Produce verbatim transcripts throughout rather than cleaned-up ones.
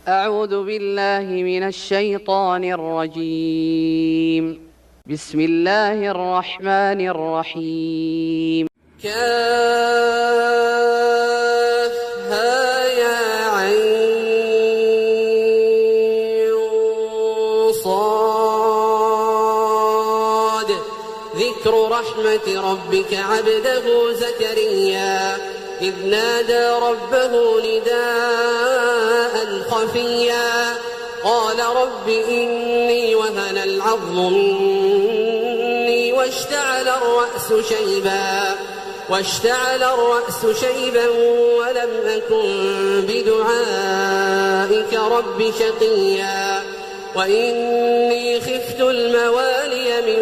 أعوذ بالله من الشيطان الرجيم. بسم الله الرحمن الرحيم. كافها يا عين صاد ذكر رحمة ربك عبده زكريا إذ نادى ربه نداء خفيا قال رب إني وهن العظم مني واشتعل الرأس شيبا واشتعل الرأس شيبا ولم أكن بدعائك رب شقيا وإني خفت الموالي من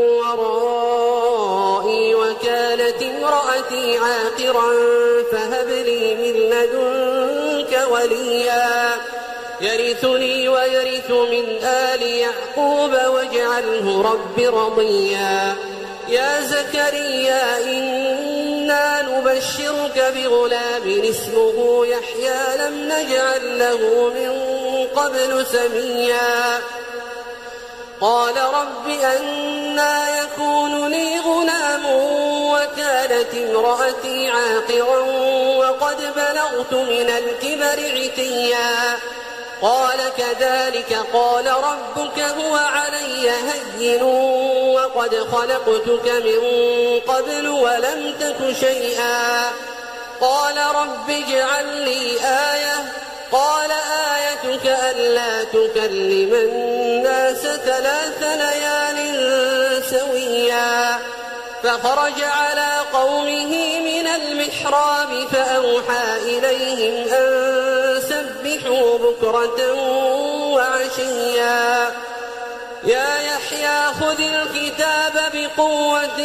ورائي وكانت امرأتي عاقرا فهب لي من لدنك وليا يرثني ويرث من آل يعقوب واجعله رب رضيا يا زكريا إنا نبشرك بغلام اسمه يحيى لم نجعل له من قبل سميا قال رب أنى يكون لي غلام وكانت امرأتي عاقرا وقد بلغت من الكبر عتيا قال كذلك قال ربك هو علي هين وقد خلقتك من قبل ولم تك شيئا قال رب اجعل لي آية قال آيتك ألا تكلم الناس ثلاث ليال سويا فخرج على قومه من المحراب فأوحى إليهم أن سبحوا بكرة وعشيا يا يحيى خذ الكتاب بقوة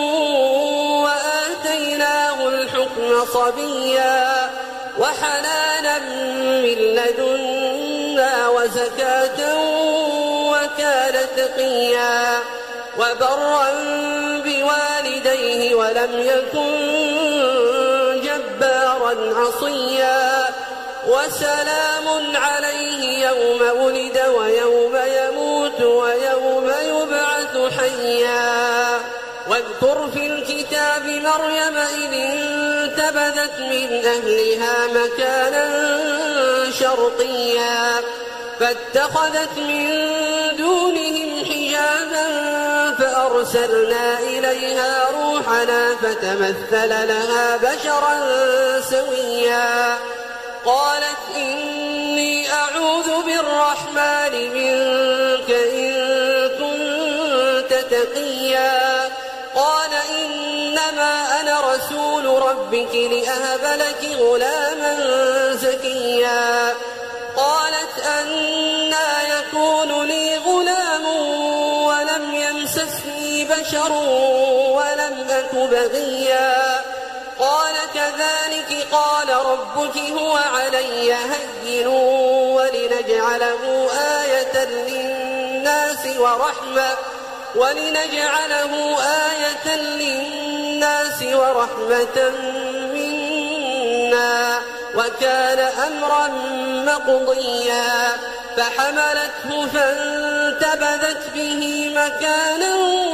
وآتيناه الحكم صبيا وحنانا من لدنا وزكاة وكان تقيا وبرا بوالديه ولم يكن جبارا عصيا وسلام عليه يوم ولد ويوم يموت ويوم يبعث حيا واذكر في الكتاب مريم إذ انتبذت من أهلها مكانا شرقيا فاتخذت من دونهم حجابا فأرسلنا إليها روحنا فتمثل لها بشرا سويا قالت إني أعوذ بالرحمن منك إن كنت تقيا قال إنما أنا رسول ربك لأهب لك غلاما زكيا قالت أنى يكون لي غلام ولم يمسسني بشر ولم أك بغيا قال كذلك قال ربك هو علي هين ولنجعله آية للناس ورحمة ولنجعله آية للناس ورحمة منا وكان أمرا مقضيا فحملته فانتبذت به مكانا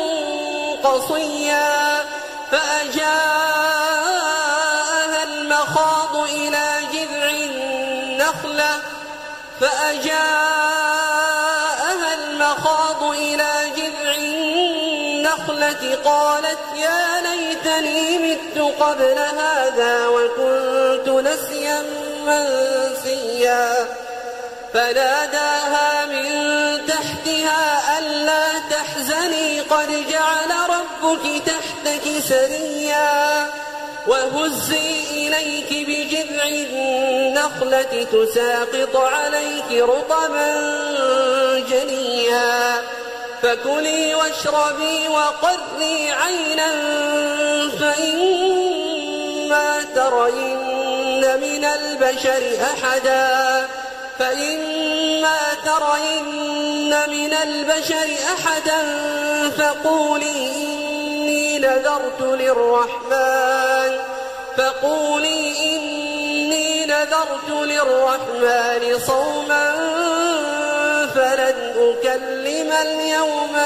قصيا فأجاءها المخاض إلى جذع النخلة فأجاءها المخاض إلى جذع النخلة قالت يا ليتني مت قبل هذا وكنت نسيا منسيا فناداها من تحتها ألا تحزني قد جعل ربك تحتك سريا وهزي إليك بجذع النخلة تساقط عليك رطبا جنيا فكلي واشربي وقري عينا فإما ترين من البشر أحدا فإما ترين من البشر أحدا فقولي إني نذرت للرحمن فقولي إني نذرت للرحمن صوما لن أكلم اليوم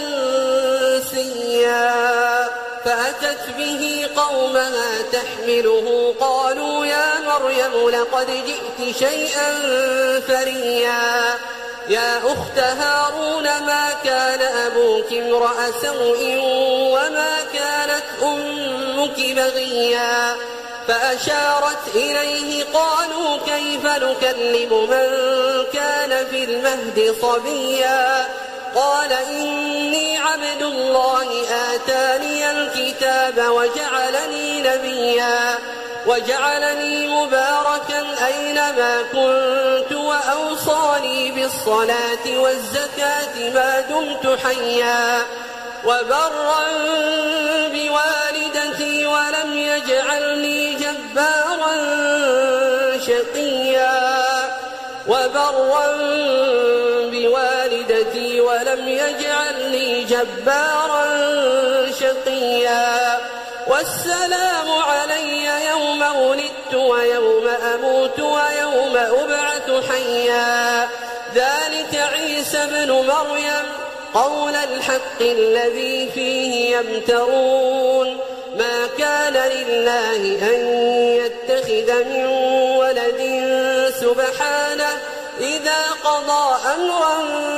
إنسيا فأتت به قومها تحمله قالوا يا مريم لقد جئت شيئا فريا يا أخت هارون ما كان أبوك امرأ سوء وما كانت أمك بغيا فأشارت إليه قالوا كيف نكلم من كان في المهد صبيا قال إني عبد الله آتاني الكتاب وجعلني نبيا وجعلني مباركا أينما كنت وأوصاني بالصلاة والزكاة ما دمت حيا وبرا بوالدتي ولم يجعلني جبارا شقيا وبرا بوالدتي ولم يجعلني جبارا شقيا والسلام علي يوم ولدت ويوم أموت ويوم أبعث حيا ذلك عيسى ابن مريم قول الحق الذي فيه يمترون ما كان لله أن يتخذ من ولد سبحانه إذا قضى أمرا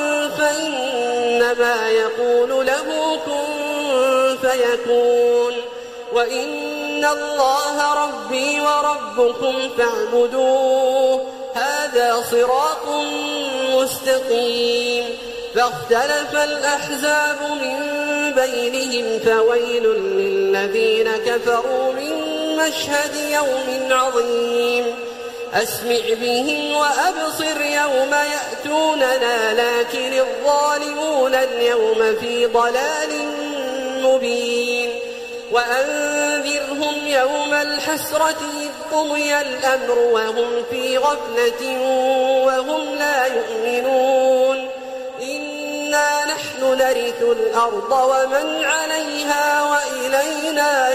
فإنما يقول له كن فيكون وإن الله ربي وربكم فاعبدوه هذا صراط مستقيم فاختلف الأحزاب من بينهم فويل للذين كفروا من مشهد يوم عظيم أسمع بهم وأبصر يوم يأتوننا لكن الظالمون اليوم في ضلال مبين وأنذرهم يوم الحسرة إذ قضي الأمر وهم في غفلة وهم لا يؤمنون إنا نحن نرث الأرض ومن عليها وإلينا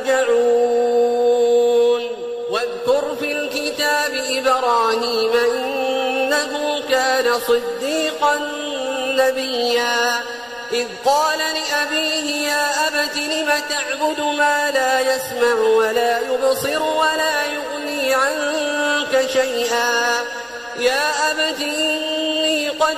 يرجعون واذكر في الكتاب إبراهيم إنه كان صديقا نبيا إذ قال لأبيه يا أبت لم تعبد ما لا يسمع ولا يبصر ولا يغني عنك شيئا يا أبت إني قد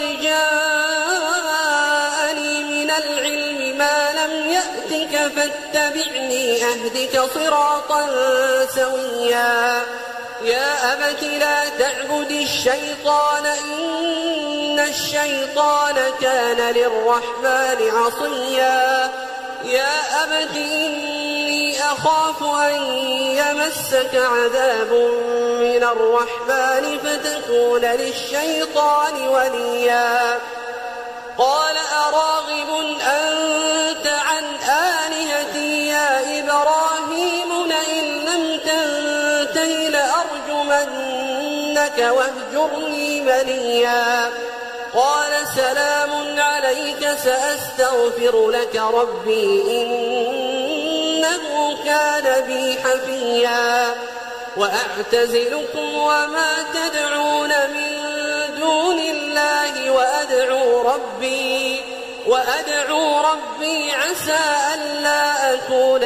جاءني من العلم ما لم يأتك فاتبعني أهدك صراطا سويا يا أبت لا تعبد الشيطان إن الشيطان كان للرحمن عصيا يا أبت إني أخاف أن يمسك عذاب من الرحمن فتكون للشيطان وليا قال أراغب أنت عن آلهتي يا إبراهيم لئن لم تنته لأرجمنك واهجرني مليا قال سلام عليك سأستغفر لك ربي إنه كان بي حفيا وأعتزلكم وما تدعون من دون الله وأدعو ربي وأدعو ربي عسى ألا أكون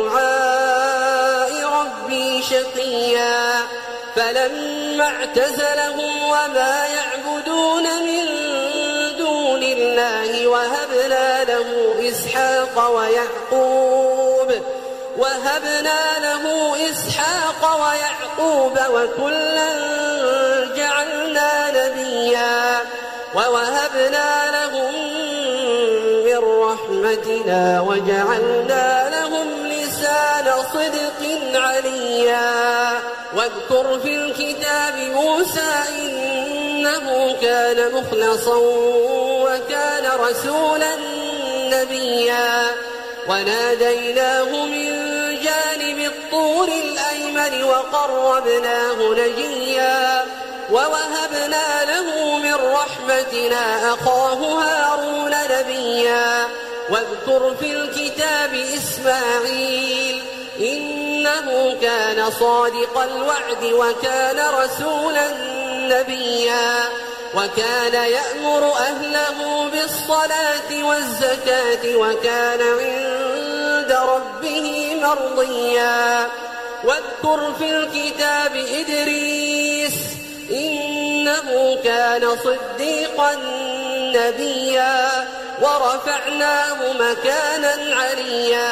بدعاء ربي شقيا فلما اعتزلهم وما يعبدون من دون الله وهبنا له إسحاق ويعقوب وهبنا له إسحاق ويعقوب وكلا جعلنا نبيا ووهبنا لهم من رحمتنا وجعلنا لهم لسان صدق عليا واذكر في الكتاب موسى إنه كان مخلصا وكان رسولا نبيا وناديناه من جانب الطور الأيمن وقربناه نجيا ووهبنا له من رحمتنا أخاه هارون نبيا واذكر في الكتاب إسماعيل إنه كان صادق الوعد وكان رسولا نبيا وكان يأمر أهله بالصلاة والزكاة وكان عند ربه مرضيا واذكر في الكتاب إدريس إنه كان صديقا نبيا ورفعناه مكانا عليا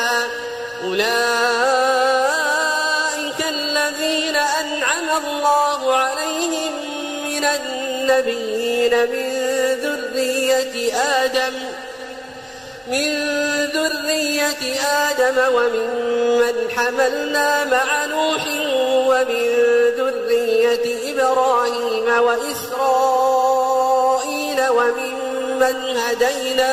أولئك الذين أنعم الله عليهم من النبيين من ذرية آدم من ذرية آدم وممن حملنا مع نوح ومن ذرية إبراهيم وإسرائيل وممن هدينا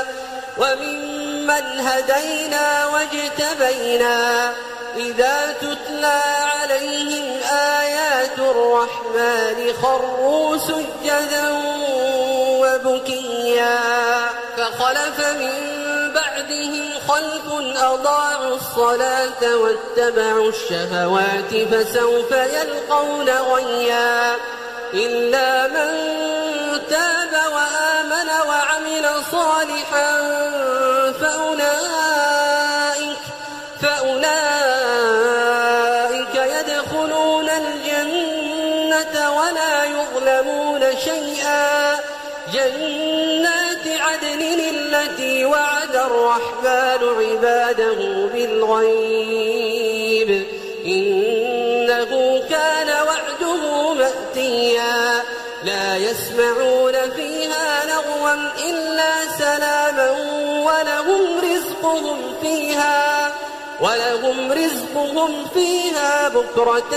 وممن هدينا واجتبينا إذا تتلى عليهم آيات الرحمن خروا سجدا وبكيا فخلف من بعدهم خلف أضاعوا الصلاة واتبعوا الشهوات فسوف يلقون غيا إلا من تاب وآمن وعمل صالحا فأولئك فأولئك يدخلون الجنة ولا يظلمون شيئا جنات عدن التي وعد الرحمن عباده بالغيب إنه كان وعده مأتيا لا يسمعون فيها لغوا إلا سلاما ولهم رزقهم فيها ولهم رزقهم فيها بكرة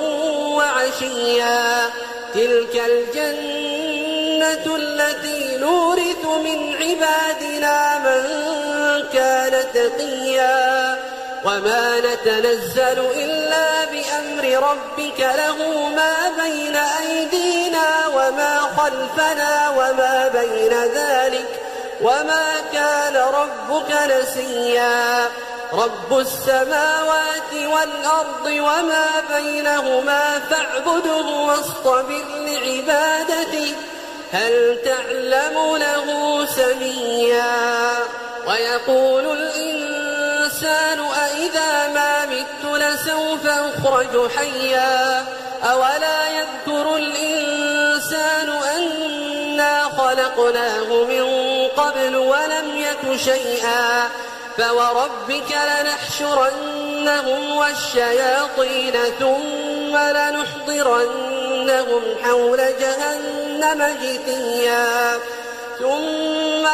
وعشيا تلك الجنة التي نورث من عبادنا من كان تقيا وما نتنزل إلا بأمر ربك له ما بين أيدينا وما خلفنا وما بين ذلك وما كان ربك نسيا رب السماوات والأرض وما بينهما فاعبده واصطبر لعبادته هل تعلم له سميا ويقول الإنسان أإذا ما مت لسوف أخرج حيا أولا يذكر الإنسان أنا خلقناه من قبل ولم يك شيئا فوربك لنحشرنهم والشياطين ثم لنحضرنهم حول جهنم جثيا ثم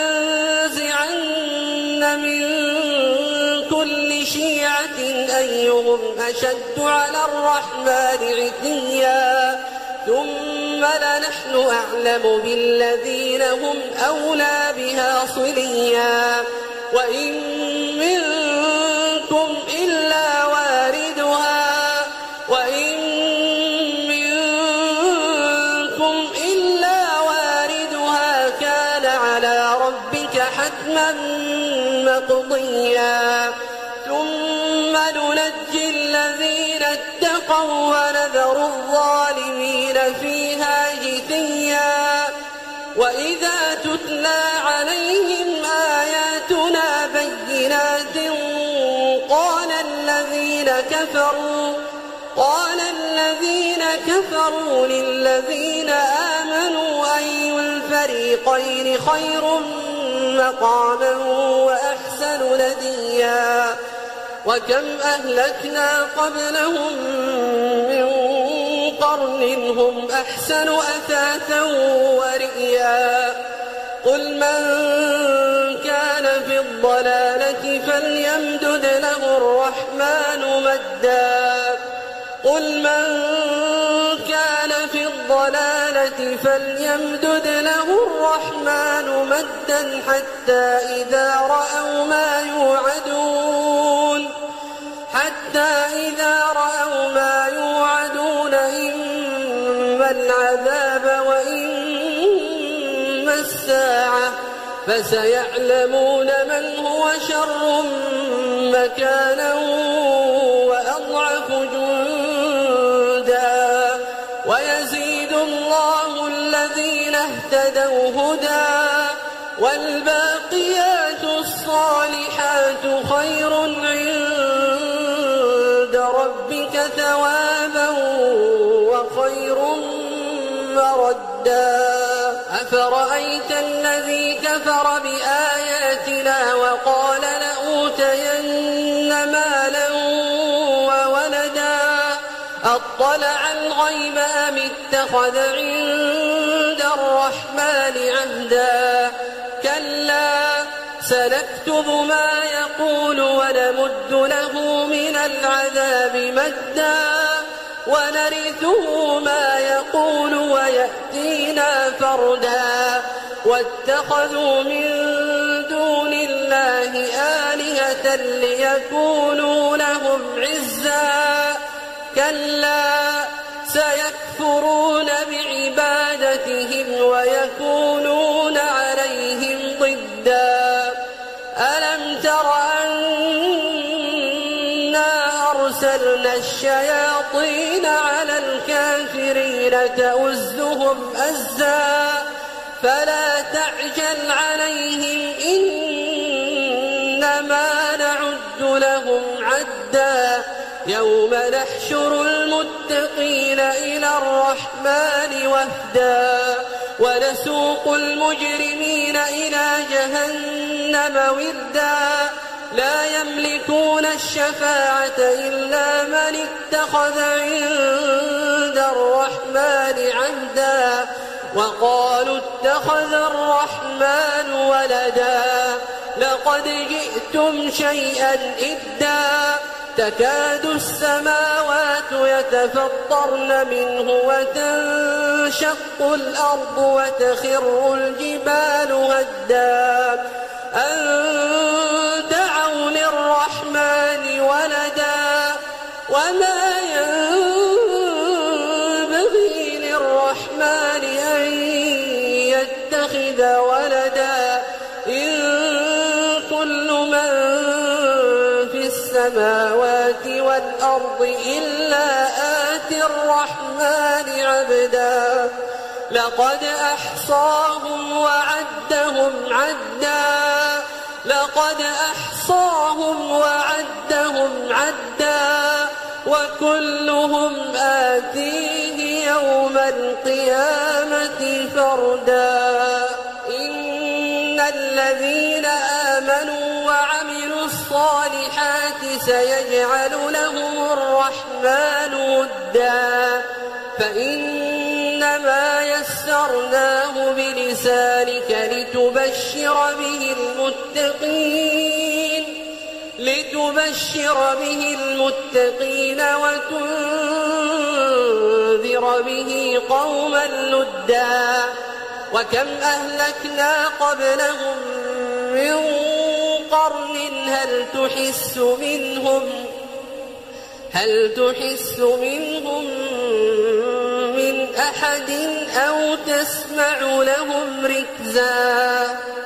لننزعن من كل شيعة أيهم أشد على الرحمن عتيا ثم لنحن أعلم بالذين هم أولى بها صليا وإن منكم إلا واردها وإن منكم إلا واردها كان على ربك حتما مقضيا ثم ننجي الذين اتقوا ونذر الظالمين فيها جثيا وإذا تتلى عليهم آياتنا بينات قال الذين كفروا قال الذين كفروا للذين آمنوا أي الفريقين خير مقاما وأحسن نديا وكم أهلكنا قبلهم من قرن هم أحسن أثاثا ورئيا قل من كان في الضلالة فليمدد له الرحمن مدا قل من كان في الضلالة فليمدد له الرحمن مدا حتى إذا رأوا ما يوعدون حتى إذا رأوا ما يوعدون إما العذاب وإما الساعة فسيعلمون من هو شر مكانا وأضعف جندا ويزيد الله الذين الذين اهتدوا هدى والباقيات الصالحات خير عند ربك ثوابا وخير مردا أفرأيت الذي كفر بآياتنا وقال لأوتين مالا وولدا أطلع الغيب أم اتخذ عند الرحمن عهدا كلا سنكتب ما يقول ونمد له من العذاب مدا ونرثه ما يقول ويأتينا فردا واتخذوا من دون الله آلهة ليكونوا لهم عزا كلا سيكفرون بعبادتهم ويكونون عليهم ضدا ألم تر أنا أرسلنا الشياطين على الكافرين تؤزهم أزا فلا تعجل عليهم إنما نعد لهم عدا يوم نحشر المتقين إلى الرحمن وفدا ونسوق المجرمين إلى جهنم وردا لا يملكون الشفاعة إلا من اتخذ عند الرحمن عهدا وقالوا اتخذ الرحمن ولدا لقد جئتم شيئا إدا تكاد السماوات يتفطرن منه وتنشق الأرض وتخر الجبال هدا أن دعوا للرحمن ولدا وما ينبغي للرحمن أن يتخذ ولدا إن كل من في السماوات والأرض إلا آتي الرحمن عبدا لقد أحصاهم وعدهم عدا لقد أحصاهم وعدهم عدا وكلهم آتيه يوم القيامة فردا إن الذين آمنوا وعملوا الصالحات سيجعل لهم الرحمن ودا فإنما يسرناه بلسانك لتبشر به المتقين لتبشر به المتقين وتنذر به قوما لدا وكم أهلكنا قبلهم من قرن هل تحس منهم هل تحس منهم من أحد أو تسمع لهم ركزا